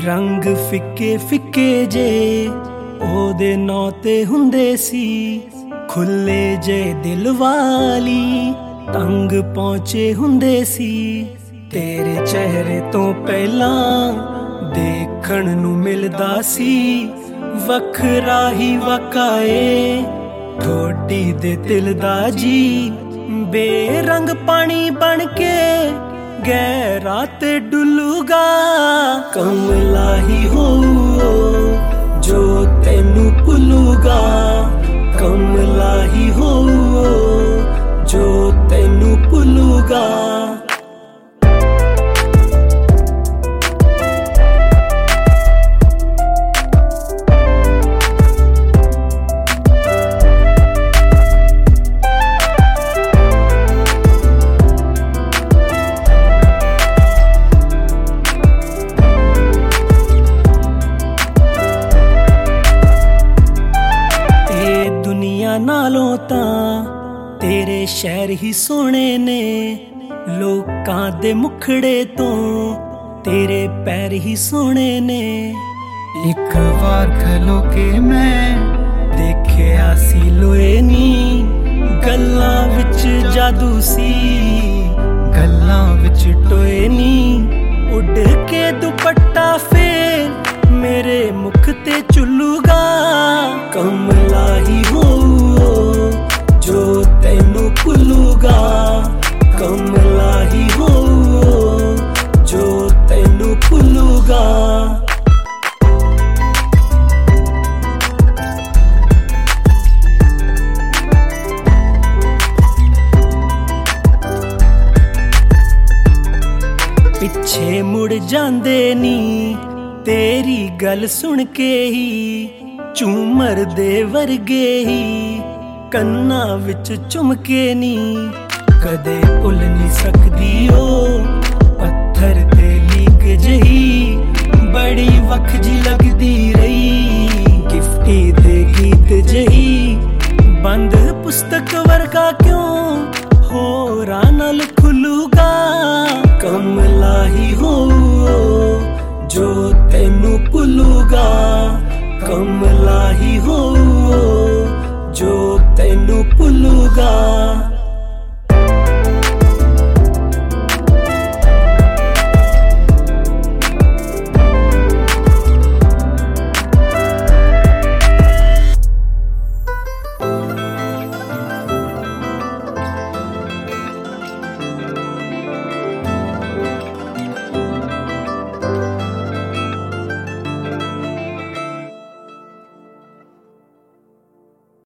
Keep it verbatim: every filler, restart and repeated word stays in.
रंग फिके फिके जे ओदे नौ ते हुंदे सी, खुले जे दिल वाली तंग पहुंचे हुंदे सी। तेरे चेहरे तो पहला देखण नू मिलदा सी, वखरा ही वकाए ठोडी दे दिल दा जी। बेरंग पानी बन के गहरा ते डुलूगा, कमला ही हो जो तेनू भुलूगा, कमला ही हो जो तेनू भुलूगा। नालों तां तेरे शहर ही सोने ने, लोकां दे मुखड़े तो तेरे पैर ही सोने ने। एक बार खलो के मैं देखिया सी लोए नी, गल्लां विच जादू सी गल्लां विच टोए नी। उड़ के दुपट्टा फेर मेरे मुख ते चुलूगा, कमला ही हो जो तेनू भुलूगा, कमला ही हो जो तेनू भुलूगा। पिछे मुड़ जांदे नी तेरी गल सुन के ही, झूमर दे वर्गे ही कन्ना विच चुमके नी। कदे भुल नहीं सकदी ओ पत्थर ते लीक जही, बड़ी वख जी लगदी रही गिफ्टी दे गीत जही। बंद पुस्तक वर्गा क्यों होरा नाल खुलूगा, कमला ही हो जो तेनू भुलूगा, कमला ही हो